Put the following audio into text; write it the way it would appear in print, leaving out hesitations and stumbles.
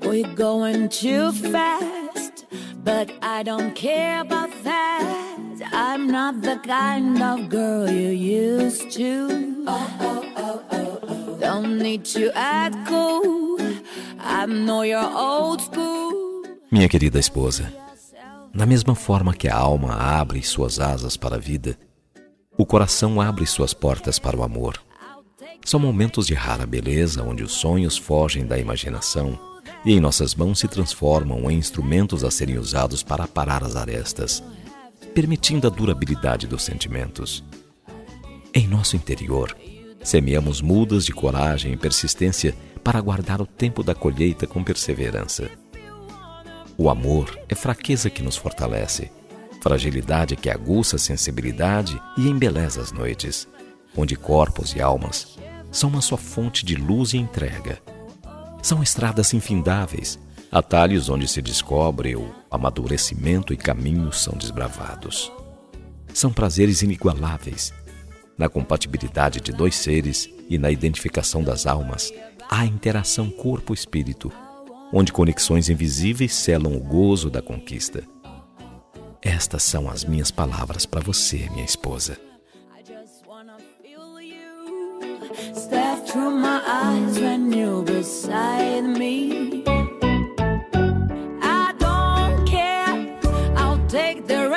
We're going too fast, but I don't care about that. I'm not the kind of girl you used to. Don't need to act cool. I know you're old school. Minha querida esposa, na mesma forma que a alma abre suas asas para a vida, o coração abre suas portas para o amor. São momentos de rara beleza onde os sonhos fogem da imaginação e em nossas mãos se transformam em instrumentos a serem usados para aparar as arestas, permitindo a durabilidade dos sentimentos. Em nosso interior, semeamos mudas de coragem e persistência para aguardar o tempo da colheita com perseverança. O amor é fraqueza que nos fortalece, fragilidade que aguça a sensibilidade e embeleza as noites, onde corpos e almas são uma só fonte de luz e entrega. São estradas infindáveis, atalhos onde se descobre o amadurecimento e caminhos são desbravados. São prazeres inigualáveis. Na compatibilidade de dois seres e na identificação das almas, há interação corpo-espírito, onde conexões invisíveis selam o gozo da conquista. Estas são as minhas palavras para você, minha esposa. Stare through my eyes when you're beside me. I don't care, I'll take the